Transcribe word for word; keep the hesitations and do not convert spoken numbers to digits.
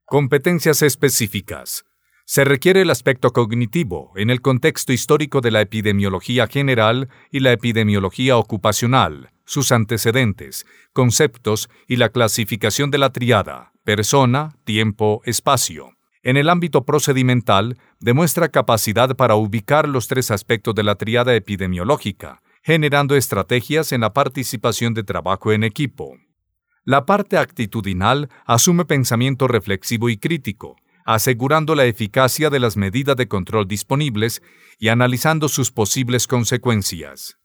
Competencias específicas. Se requiere el aspecto cognitivo en el contexto histórico de la epidemiología general y la epidemiología ocupacional, sus antecedentes, conceptos y la clasificación de la tríada, persona, tiempo, espacio. En el ámbito procedimental, demuestra capacidad para ubicar los tres aspectos de la tríada epidemiológica, generando estrategias en la participación de trabajo en equipo. La parte actitudinal asume pensamiento reflexivo y crítico, asegurando la eficacia de las medidas de control disponibles y analizando sus posibles consecuencias.